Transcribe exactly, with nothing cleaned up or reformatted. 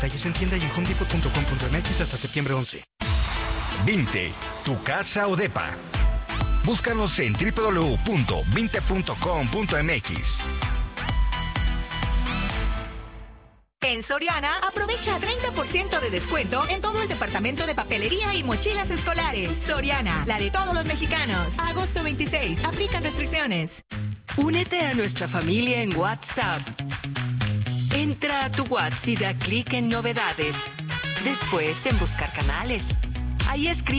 Detalles en tienda y en home depot punto com punto m x hasta septiembre once. Vinte, tu casa o depa. Búscanos en doble u doble u doble u punto vinte punto com punto m x. En Soriana, aprovecha treinta por ciento de descuento en todo el departamento de papelería y mochilas escolares. Soriana, la de todos los mexicanos. Agosto veintiséis, aplican restricciones. Únete a nuestra familia en WhatsApp. Entra a tu WhatsApp y da clic en novedades. Después en buscar canales. Ahí escribe